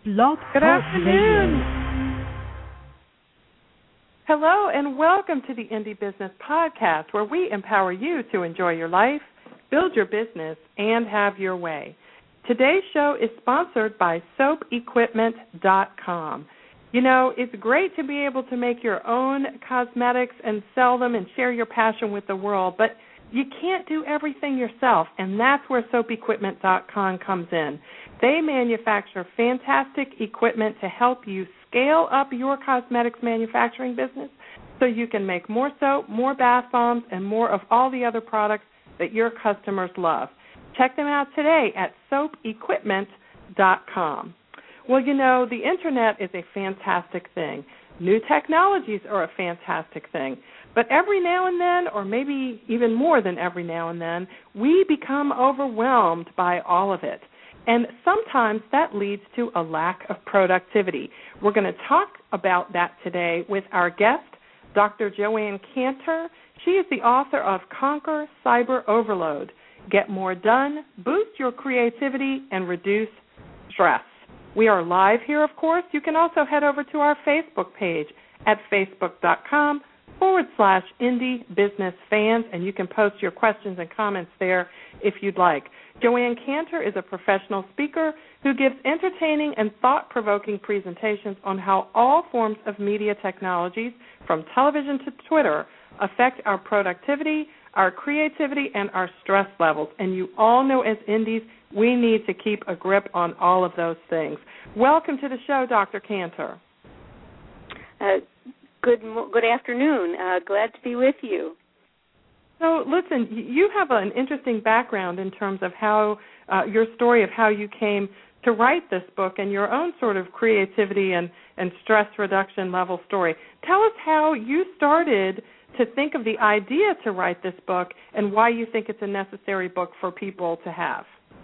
Blog Good Talk afternoon. Radio. Hello and welcome to the Indie Business Podcast, where we empower you to enjoy your life, build your business, and have your way. Today's show is sponsored by SoapEquipment.com. You know, it's great to be able to make your own cosmetics and sell them and share your passion with the world, but you can't do everything yourself, and that's where SoapEquipment.com comes in. They manufacture fantastic equipment to help you scale up your cosmetics manufacturing business so you can make more soap, more bath bombs, and more of all the other products that your customers love. Check them out today at SoapEquipment.com. Well, you know, the Internet is a fantastic thing. New technologies are a fantastic thing. But every now and then, or maybe even more than every now and then, we become overwhelmed by all of it. And sometimes that leads to a lack of productivity. We're going to talk about that today with our guest, Dr. Joanne Kantor. She is the author of Conquer Cyber Overload, Get More Done, Boost Your Creativity, and Reduce Stress. We are live here, of course. You can also head over to our Facebook page at facebook.com/Indie Business Fans, and you can post your questions and comments there if you'd like. Joanne Kantor is a professional speaker who gives entertaining and thought-provoking presentations on how all forms of media technologies, from television to Twitter, affect our productivity, our creativity, and our stress levels. And you all know as indies, we need to keep a grip on all of those things. Welcome to the show, Dr. Kantor. Good afternoon. Glad to be with you. So, listen, you have an interesting background in terms of how your story of how you came to write this book and your own sort of creativity and stress reduction level story. Tell us how you started to think of the idea to write this book and why you think it's a necessary book for people to have.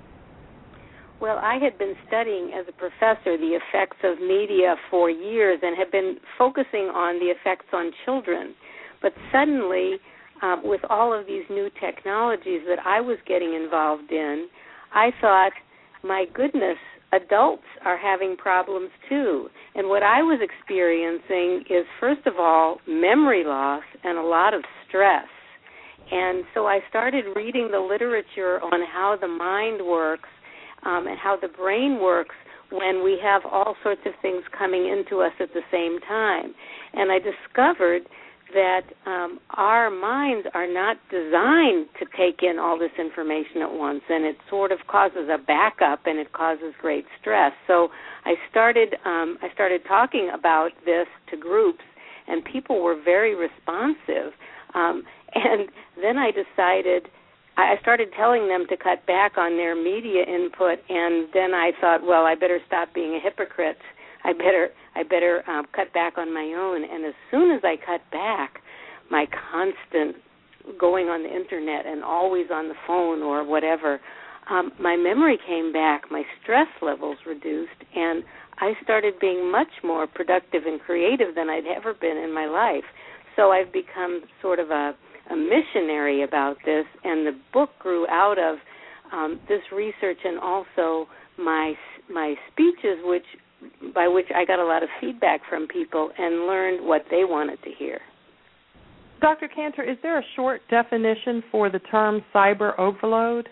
Well, I had been studying as a professor the effects of media for years and had been focusing on the effects on children. But suddenly, with all of these new technologies that I was getting involved in, I thought, my goodness, adults are having problems too. And what I was experiencing is, first of all, memory loss and a lot of stress. And so I started reading the literature on how the mind works and how the brain works when we have all sorts of things coming into us at the same time. And I discovered that our minds are not designed to take in all this information at once, and it sort of causes a backup and it causes great stress. So I started talking about this to groups, and people were very responsive. And then I started telling them to cut back on their media input, and then I thought, well, I better stop being a hypocrite. I better cut back on my own. And as soon as I cut back, my constant going on the Internet and always on the phone or whatever, my memory came back, my stress levels reduced, and I started being much more productive and creative than I'd ever been in my life. So I've become sort of a missionary about this, and the book grew out of this research and also my speeches, by which I got a lot of feedback from people and learned what they wanted to hear. Dr. Kantor, is there a short definition for the term cyber overload?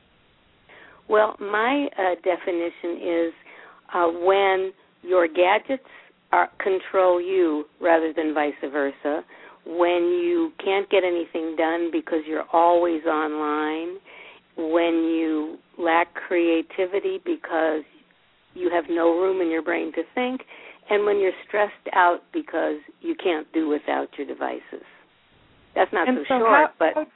Well, my definition is when your gadgets control you rather than vice versa, when you can't get anything done because you're always online, when you lack creativity because you have no room in your brain to think, and when you're stressed out because you can't do without your devices. That's not so short, but...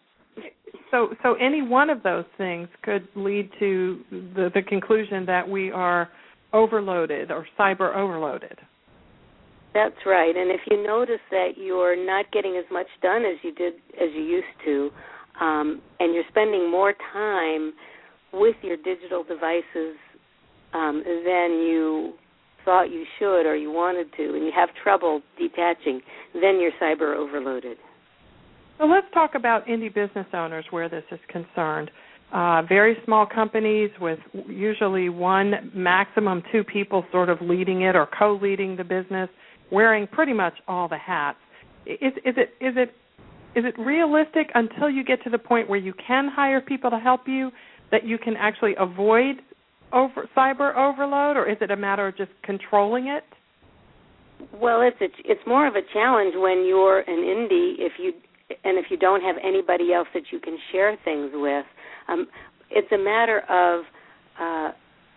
So any one of those things could lead to the conclusion that we are overloaded or cyber overloaded. That's right, and if you notice that you're not getting as much done as you used to, and you're spending more time with your digital devices than you thought you should or you wanted to, and you have trouble detaching, then you're cyber overloaded. So let's talk about indie business owners where this is concerned. very small companies with usually one, maximum two people sort of leading it or co-leading the business, wearing pretty much all the hats. Is it realistic until you get to the point where you can hire people to help you that you can actually avoid cyber overload, or is it a matter of just controlling it? Well, it's more of a challenge when you're an indie if you don't have anybody else that you can share things with. It's a matter of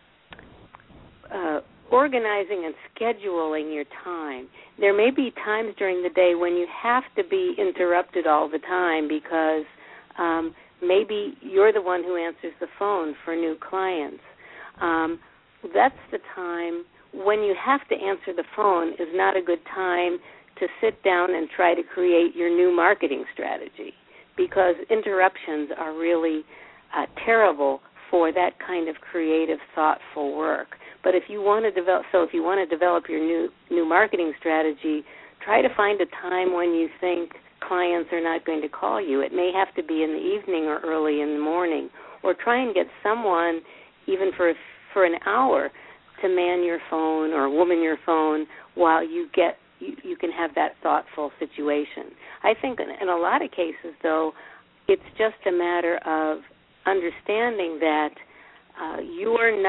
organizing and scheduling your time. There may be times during the day when you have to be interrupted all the time because maybe you're the one who answers the phone for new clients. That's the time when you have to answer the phone is not a good time to sit down and try to create your new marketing strategy, because interruptions are really terrible for that kind of creative, thoughtful work. But if you want to develop your new marketing strategy, try to find a time when you think clients are not going to call you. It may have to be in the evening or early in the morning, or try and get someone, even for an hour, to man your phone or woman your phone while you can have that thoughtful situation. I think in a lot of cases, though, it's just a matter of understanding that you're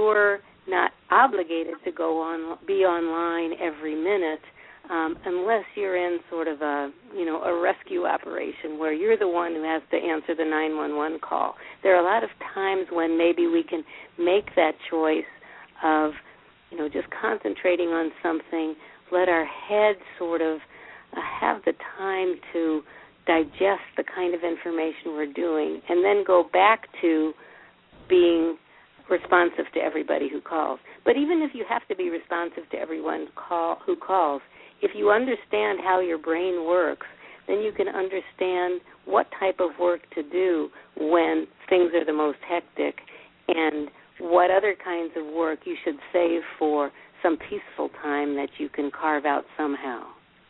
not obligated to be online every minute unless you're in sort of a rescue operation where you're the one who has to answer the 911 call. There are a lot of times when maybe we can make that choice of just concentrating on something, let our head sort of have the time to digest the kind of information we're doing, and then go back to being responsive to everybody who calls. But even if you have to be responsive to everyone who calls, if you understand how your brain works, then you can understand what type of work to do when things are the most hectic, and what other kinds of work you should save for some peaceful time that you can carve out somehow.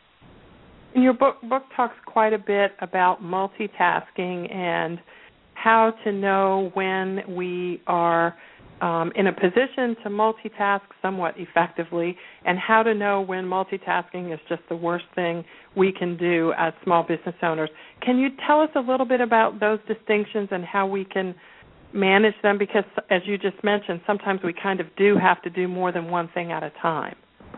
And your book talks quite a bit about multitasking and how to know when we are in a position to multitask somewhat effectively, and how to know when multitasking is just the worst thing we can do as small business owners. Can you tell us a little bit about those distinctions and how we can manage them? Because, as you just mentioned, sometimes we kind of do have to do more than one thing at a time.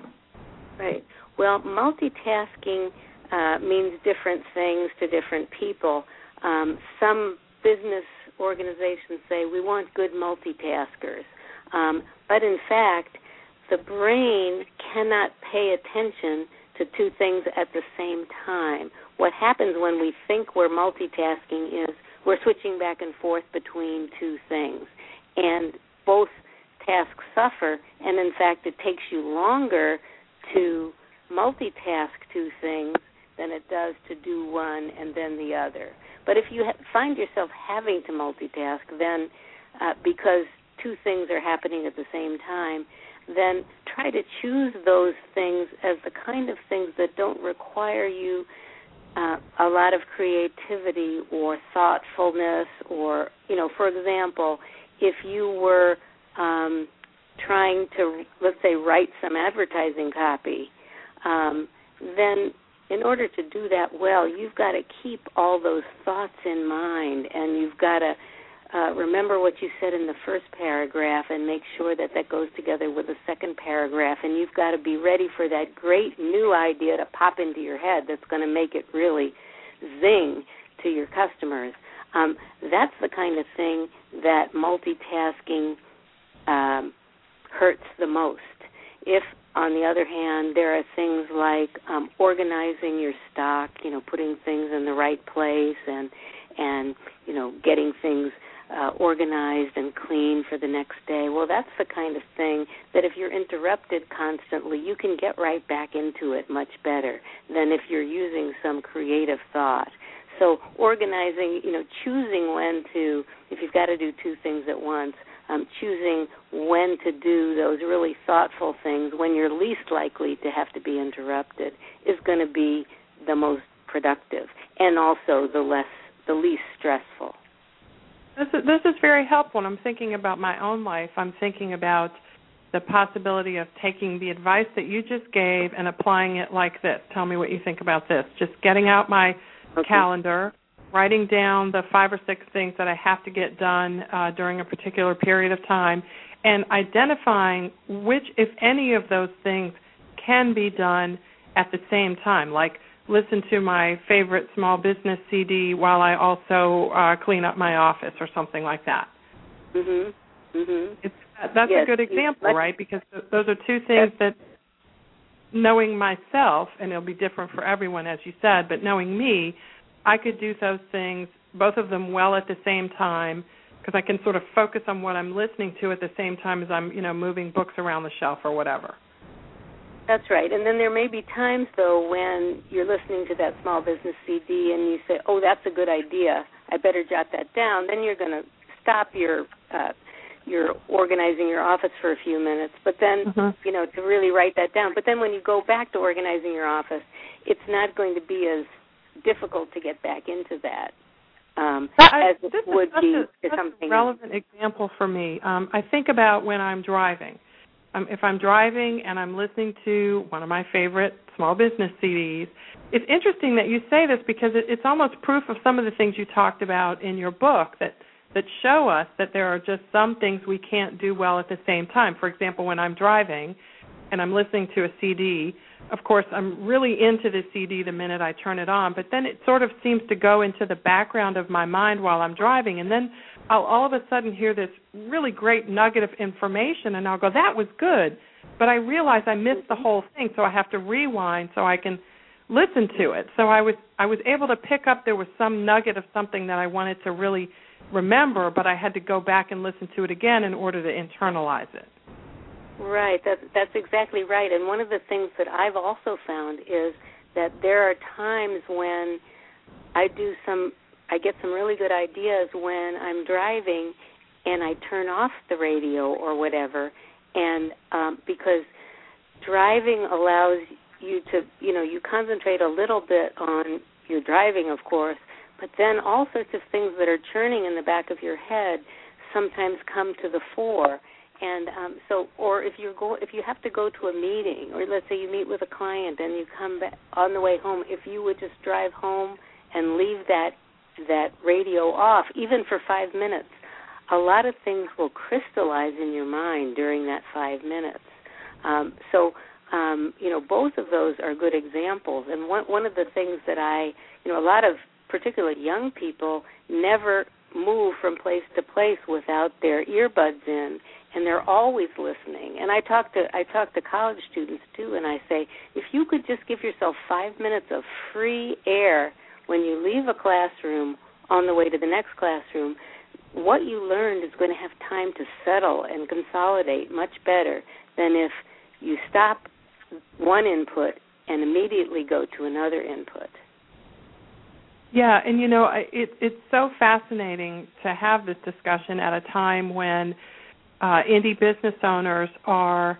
Right. Well, multitasking means different things to different people. Some business organizations say we want good multitaskers. But in fact, the brain cannot pay attention to two things at the same time. What happens when we think we're multitasking is we're switching back and forth between two things. And both tasks suffer, and in fact it takes you longer to multitask two things than it does to do one and then the other. But if you find yourself having to multitask, then because two things are happening at the same time, then try to choose those things as the kind of things that don't require you a lot of creativity or thoughtfulness, or, for example, if you were trying to, let's say, write some advertising copy, then in order to do that well, you've got to keep all those thoughts in mind, and you've got to remember what you said in the first paragraph and make sure that goes together with the second paragraph, and you've got to be ready for that great new idea to pop into your head that's going to make it really zing to your customers. That's the kind of thing that multitasking hurts the most. If, on the other hand, there are things like organizing your stock, putting things in the right place and getting things organized and clean for the next day, well, that's the kind of thing that if you're interrupted constantly, you can get right back into it much better than if you're using some creative thought. So organizing, choosing when to, if you've got to do two things at once, choosing when to do those really thoughtful things when you're least likely to have to be interrupted is going to be the most productive and also the least stressful. This is very helpful. And I'm thinking about my own life. I'm thinking about the possibility of taking the advice that you just gave and applying it like this. Tell me what you think about this. Just getting out my calendar, writing down the 5 or 6 things that I have to get done during a particular period of time, and identifying which, if any of those things, can be done at the same time, like listen to my favorite small business CD while I also clean up my office or something like that. That's a good example, right? Because those are two things that, knowing myself, and it'll be different for everyone, as you said, but knowing me, I could do those things, both of them well at the same time, because I can sort of focus on what I'm listening to at the same time as I'm, moving books around the shelf or whatever. That's right. And then there may be times, though, when you're listening to that small business CD and you say, oh, that's a good idea, I better jot that down. Then you're going to stop your organizing your office for a few minutes, but then, to really write that down. But then when you go back to organizing your office, it's not going to be as difficult to get back into that as it would be to something. A relevant example for me. I think about when I'm driving. If I'm driving and I'm listening to one of my favorite small business CDs, it's interesting that you say this because it's almost proof of some of the things you talked about in your book that show us that there are just some things we can't do well at the same time. For example, when I'm driving and I'm listening to a CD, of course, I'm really into the CD the minute I turn it on, but then it sort of seems to go into the background of my mind while I'm driving, and then I'll all of a sudden hear this really great nugget of information, and I'll go, that was good, but I realize I missed the whole thing, so I have to rewind so I can listen to it. So I was able to pick up there was some nugget of something that I wanted to really remember, but I had to go back and listen to it again in order to internalize it. Right, that's exactly right. And one of the things that I've also found is that there are times when I get some really good ideas when I'm driving and I turn off the radio or whatever, and because driving allows you to, you concentrate a little bit on your driving, of course, but then all sorts of things that are churning in the back of your head sometimes come to the fore. And or if you have to go to a meeting, or let's say you meet with a client and you come back on the way home, if you would just drive home and leave that radio off, even for 5 minutes, a lot of things will crystallize in your mind during that 5 minutes. Both of those are good examples. And one of the things that a lot of particularly young people never move from place to place without their earbuds in, and they're always listening. And I talk to college students too, and I say, if you could just give yourself 5 minutes of free air when you leave a classroom on the way to the next classroom, what you learned is going to have time to settle and consolidate much better than if you stop one input and immediately go to another input. Yeah, and it's so fascinating to have this discussion at a time when indie business owners are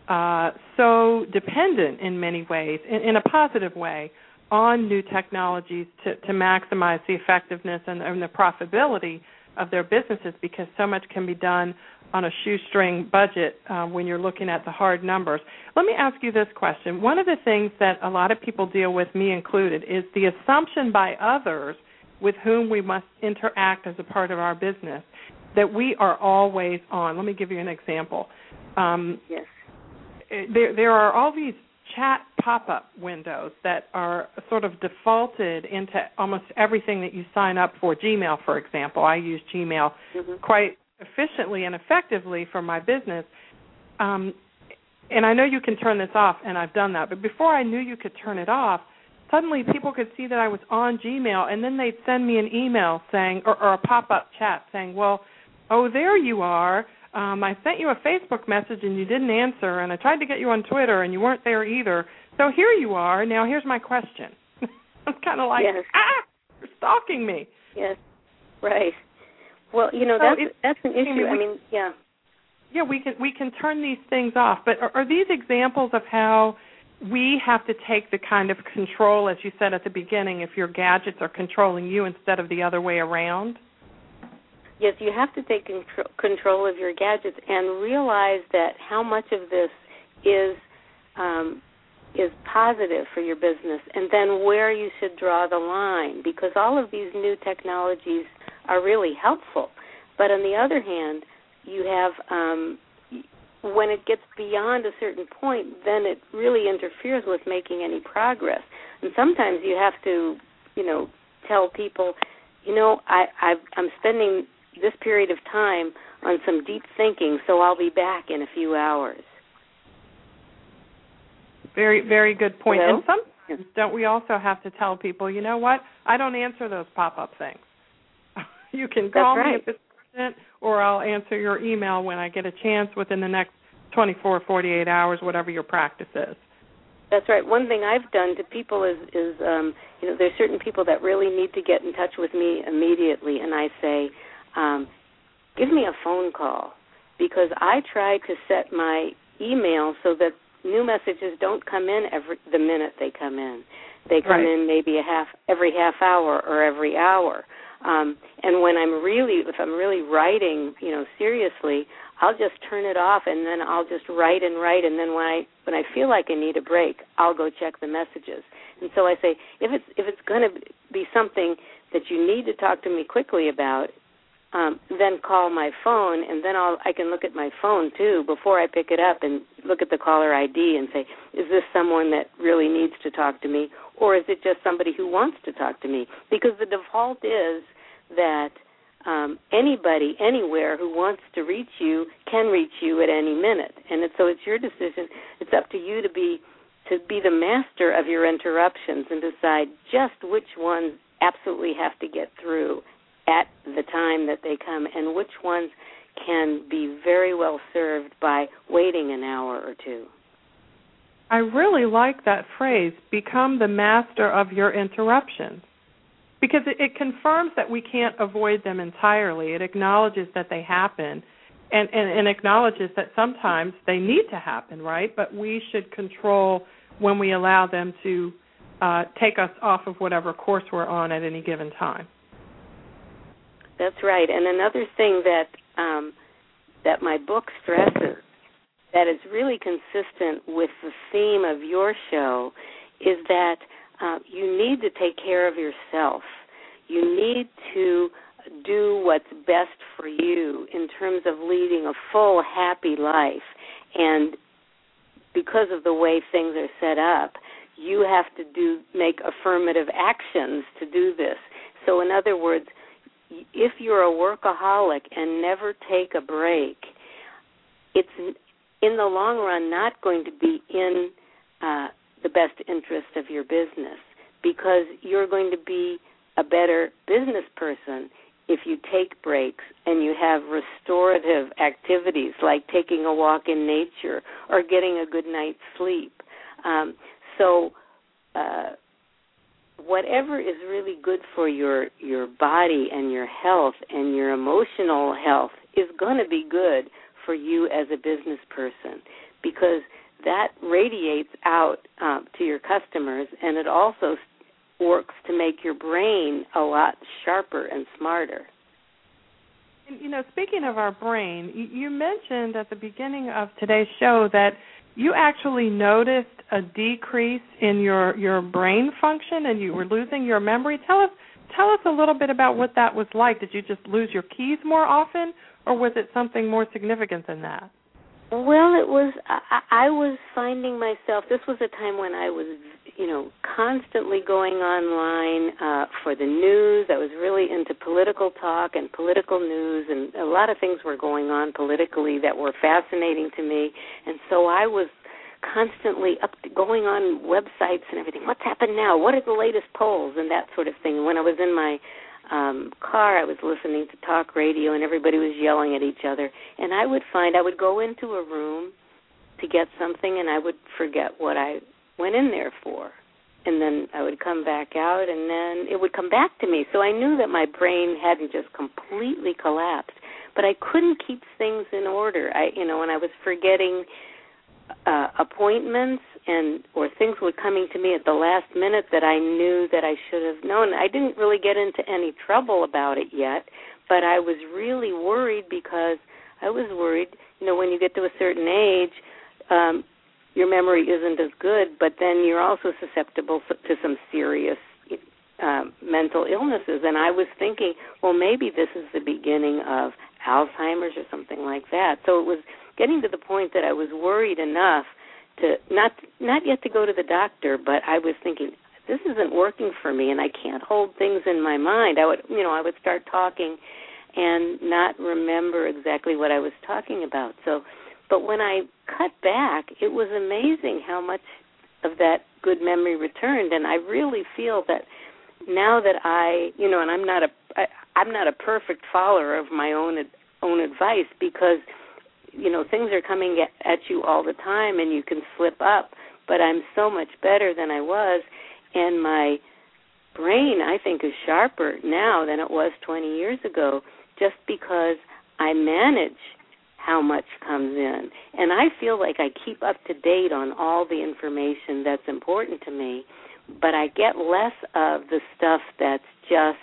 so dependent in many ways, in a positive way, on new technologies to maximize the effectiveness and the profitability of their businesses, because so much can be done on a shoestring budget when you're looking at the hard numbers. Let me ask you this question. One of the things that a lot of people deal with, me included, is the assumption by others with whom we must interact as a part of our business that we are always on. Let me give you an example. Yes. There are all these chat pop-up windows that are sort of defaulted into almost everything that you sign up for. Gmail, for example. I use Gmail quite efficiently and effectively for my business. And I know you can turn this off, and I've done that. But before I knew you could turn it off, suddenly people could see that I was on Gmail, and then they'd send me an email saying, or a pop-up chat saying, well, oh, there you are. I sent you a Facebook message and you didn't answer, and I tried to get you on Twitter and you weren't there either. So here you are. Now here's my question. I'm kind of like, yes. You're stalking me. Yes, right. Well, that's an issue. Yeah, we can turn these things off. But are these examples of how we have to take the kind of control, as you said at the beginning, if your gadgets are controlling you instead of the other way around? Yes, you have to take control of your gadgets and realize that how much of this is positive for your business, and then where you should draw the line, because all of these new technologies are really helpful. But on the other hand, you have when it gets beyond a certain point, then it really interferes with making any progress. And sometimes you have to, tell people, I'm spending this period of time on some deep thinking, so I'll be back in a few hours. Very, very good point. Hello? And sometimes don't we also have to tell people, you know what, I don't answer those pop-up things. You can call me if it's urgent, or I'll answer your email when I get a chance within the next 24, 48 hours, whatever your practice is. That's right. One thing I've done to people is there's certain people that really need to get in touch with me immediately, and I say, give me a phone call, because I try to set my email so that new messages don't come in the minute they come in. They come in maybe every half hour or every hour. And if I'm really writing, seriously, I'll just turn it off, and then I'll just write, and then when I feel like I need a break, I'll go check the messages. And so I say, if it's going to be something that you need to talk to me quickly about, then call my phone, and then I can look at my phone too before I pick it up and look at the caller ID and say, is this someone that really needs to talk to me, or is it just somebody who wants to talk to me? Because the default is that anybody, anywhere who wants to reach you can reach you at any minute, and so it's your decision. It's up to you to be the master of your interruptions and decide just which ones absolutely have to get through at the time that they come, and which ones can be very well served by waiting an hour or two. I really like that phrase, become the master of your interruptions, because it confirms that we can't avoid them entirely. It acknowledges that they happen and acknowledges that sometimes they need to happen, right? But we should control when we allow them to take us off of whatever course we're on at any given time. That's right. And another thing that my book stresses that is really consistent with the theme of your show is that you need to take care of yourself. You need to do what's best for you in terms of leading a full, happy life. And because of the way things are set up, you have to make affirmative actions to do this. So in other words, if you're a workaholic and never take a break, it's in the long run not going to be in the best interest of your business, because you're going to be a better business person if you take breaks and you have restorative activities like taking a walk in nature or getting a good night's sleep. Whatever is really good for your body and your health and your emotional health is going to be good for you as a business person, because that radiates out to your customers, and it also works to make your brain a lot sharper and smarter. And, speaking of our brain, you mentioned at the beginning of today's show that you actually noticed a decrease in your brain function and you were losing your memory. Tell us a little bit about what that was like. Did you just lose your keys more often, or was it something more significant than that? Well, it was. I was finding myself. This was a time when I was, constantly going online for the news. I was really into political talk and political news, and a lot of things were going on politically that were fascinating to me. And so I was constantly going on websites and everything. What's happened now? What are the latest polls and that sort of thing? When I was in my car, I was listening to talk radio, and everybody was yelling at each other. And I would go into a room to get something, and I would forget what I went in there for. And then I would come back out, and then it would come back to me. So I knew that my brain hadn't just completely collapsed, but I couldn't keep things in order. When I was forgetting appointments or things were coming to me at the last minute that I knew that I should have known. I didn't really get into any trouble about it yet, but I was really worried because I was worried, when you get to a certain age, your memory isn't as good, but then you're also susceptible to some serious mental illnesses. And I was thinking, well, maybe this is the beginning of Alzheimer's or something like that. So it was getting to the point that I was worried enough to not yet to go to the doctor, but I was thinking, this isn't working for me, and I can't hold things in my mind. I would start talking and not remember exactly what I was talking about. So, but when I cut back, it was amazing how much of that good memory returned, and I really feel that now that and I'm not a perfect follower of my own advice, because things are coming at you all the time, and you can slip up. But I'm so much better than I was, and my brain, I think, is sharper now than it was 20 years ago, just because I manage how much comes in. And I feel like I keep up to date on all the information that's important to me, but I get less of the stuff that's just,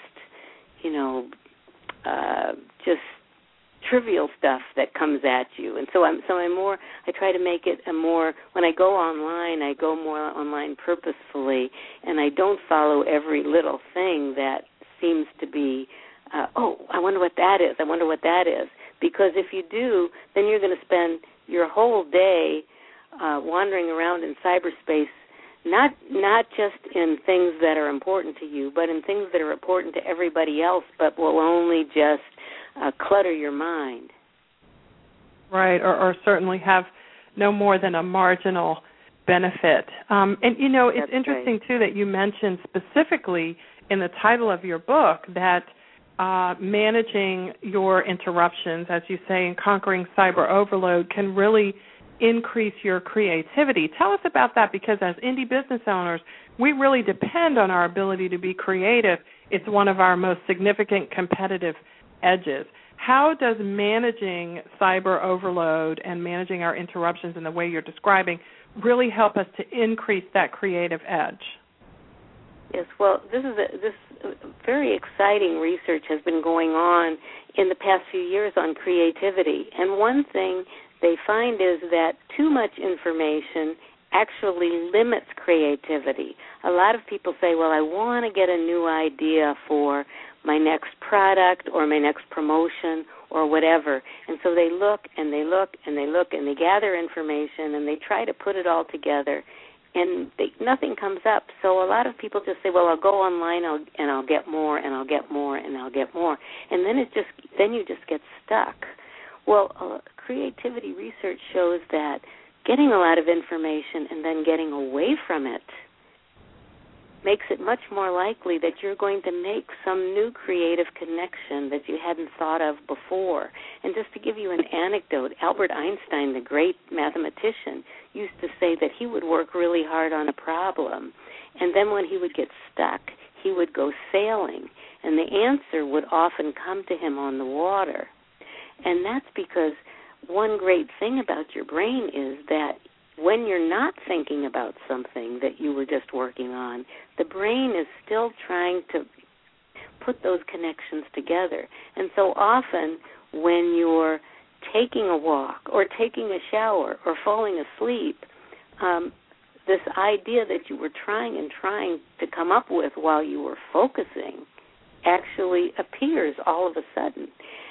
just trivial stuff that comes at you. And so I try to make it when I go online, I go more online purposefully, and I don't follow every little thing that seems to be, I wonder what that is. Because if you do, then you're going to spend your whole day wandering around in cyberspace, not just in things that are important to you, but in things that are important to everybody else, but will only just clutter your mind. Right, or certainly have no more than a marginal benefit. And, it's That's interesting, right. too, that you mentioned specifically in the title of your book that managing your interruptions, as you say, and conquering cyber overload can really increase your creativity. Tell us about that, because as indie business owners, we really depend on our ability to be creative. It's one of our most significant competitive edges. How does managing cyber overload and managing our interruptions in the way you're describing really help us to increase that creative edge? Yes, well, this very exciting research has been going on in the past few years on creativity. And one thing they find is that too much information actually limits creativity. A lot of people say, well, I want to get a new idea for my next product or my next promotion or whatever. And so they look and they look and they look and they gather information and they try to put it all together, and nothing comes up. So a lot of people just say, well, I'll go online and I'll get more and I'll get more and I'll get more. And then you just get stuck. Well, creativity research shows that getting a lot of information and then getting away from it makes it much more likely that you're going to make some new creative connection that you hadn't thought of before. And just to give you an anecdote, Albert Einstein, the great mathematician, used to say that he would work really hard on a problem, and then when he would get stuck, he would go sailing, and the answer would often come to him on the water. And that's because one great thing about your brain is that when you're not thinking about something that you were just working on, the brain is still trying to put those connections together. And so often when you're taking a walk or taking a shower or falling asleep, this idea that you were trying to come up with while you were focusing actually appears all of a sudden.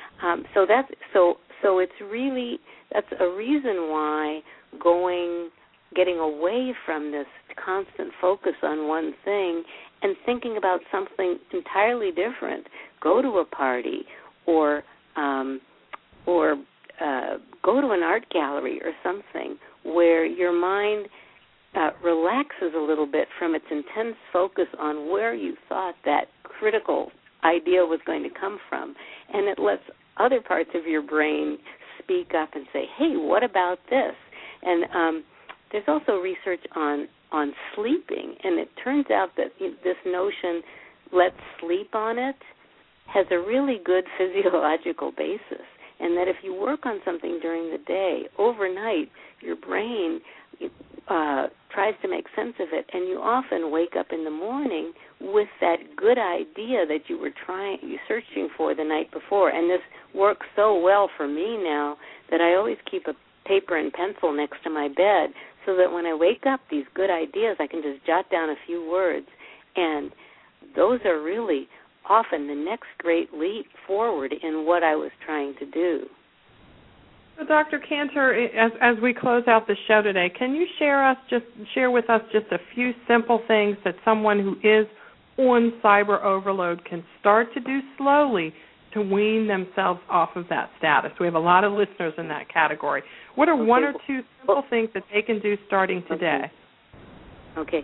So it's really, that's a reason why getting away from this constant focus on one thing and thinking about something entirely different. Go to a party or go to an art gallery or something where your mind relaxes a little bit from its intense focus on where you thought that critical idea was going to come from, and it lets other parts of your brain speak up and say, hey, what about this? And there's also research on sleeping, and it turns out that this notion, let's sleep on it, has a really good physiological basis, and that if you work on something during the day, overnight, your brain tries to make sense of it, and you often wake up in the morning with that good idea that you searching for the night before. And this works so well for me now that I always keep a paper and pencil next to my bed so that when I wake up, these good ideas, I can just jot down a few words, and those are really often the next great leap forward in what I was trying to do. So, Dr. Cantor, as we close out the show today, can you share with us just a few simple things that someone who is on cyber overload can start to do slowly to wean themselves off of that status? We have a lot of listeners in that category. What are one or two simple things that they can do starting today? Okay.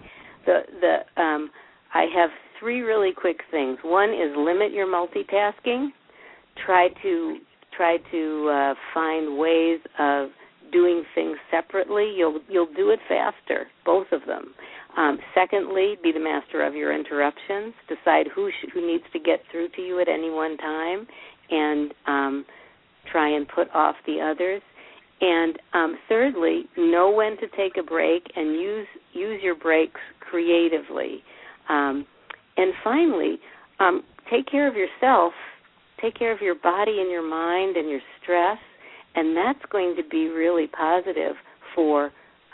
I have three really quick things. One is limit your multitasking. Try to find ways of doing things separately. You'll do it faster, both of them. Secondly, be the master of your interruptions. Decide who needs to get through to you at any one time, and try and put off the others. And thirdly, know when to take a break and use your breaks creatively. And finally, take care of yourself. Take care of your body and your mind and your stress, and that's going to be really positive for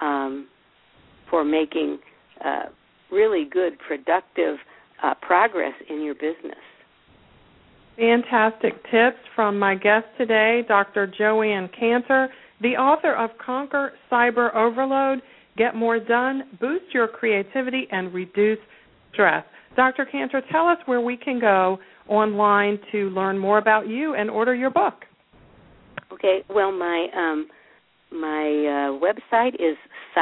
making really good, productive progress in your business. Fantastic tips from my guest today, Dr. Joanne Cantor, the author of Conquer Cyber Overload, Get More Done, Boost Your Creativity, and Reduce Stress. Dr. Cantor, tell us where we can go online to learn more about you and order your book. Okay, well, my website is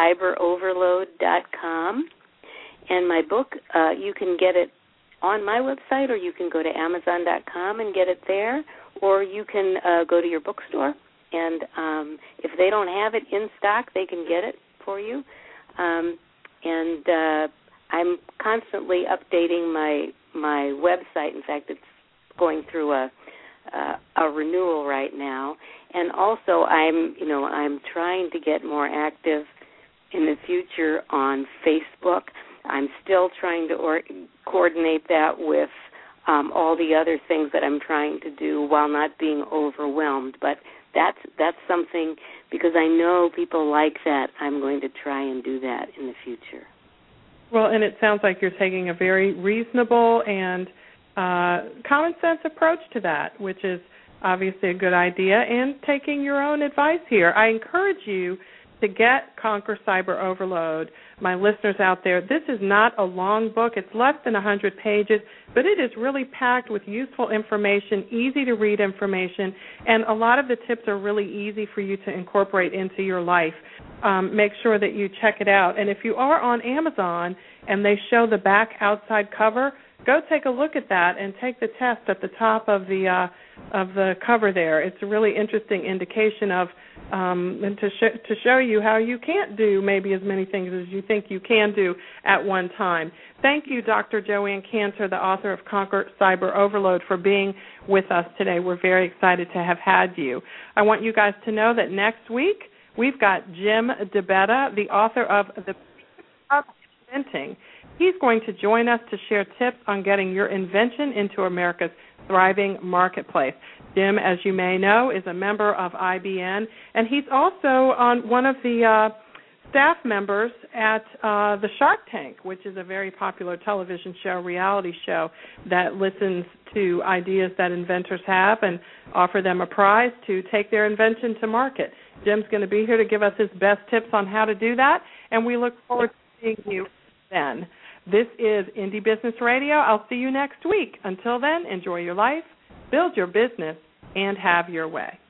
cyberoverload.com, and my book, you can get it on my website, or you can go to Amazon.com and get it there, or you can go to your bookstore, and if they don't have it in stock, they can get it for you. And I'm constantly updating my website. In fact, it's going through a renewal right now. And also, I'm trying to get more active in the future on Facebook. I'm still trying to coordinate that with all the other things that I'm trying to do while not being overwhelmed. But that's something, because I know people like that, I'm going to try and do that in the future. Well, and it sounds like you're taking a very reasonable and common sense approach to that, which is obviously a good idea, and taking your own advice here. I encourage you to get Conquer Cyber Overload. My listeners out there, this is not a long book. It's less than 100 pages, but it is really packed with useful information, easy to read information, and a lot of the tips are really easy for you to incorporate into your life. Make sure that you check it out. And if you are on Amazon and they show the back outside cover, go take a look at that and take the test at the top of the cover there. It's a really interesting indication of and to show you how you can't do maybe as many things as you think you can do at one time. Thank you, Dr. Joanne Cantor, the author of Conquer Cyber Overload, for being with us today. We're very excited to have had you. I want you guys to know that next week we've got Jim DeBetta, the author of The Art of Inventing. He's going to join us to share tips on getting your invention into America's thriving marketplace. Jim, as you may know, is a member of IBN, and he's also on one of the staff members at the Shark Tank, which is a very popular television show, reality show, that listens to ideas that inventors have and offer them a prize to take their invention to market. Jim's going to be here to give us his best tips on how to do that, and we look forward to seeing you then. This is Indie Business Radio. I'll see you next week. Until then, enjoy your life, build your business, and have your way.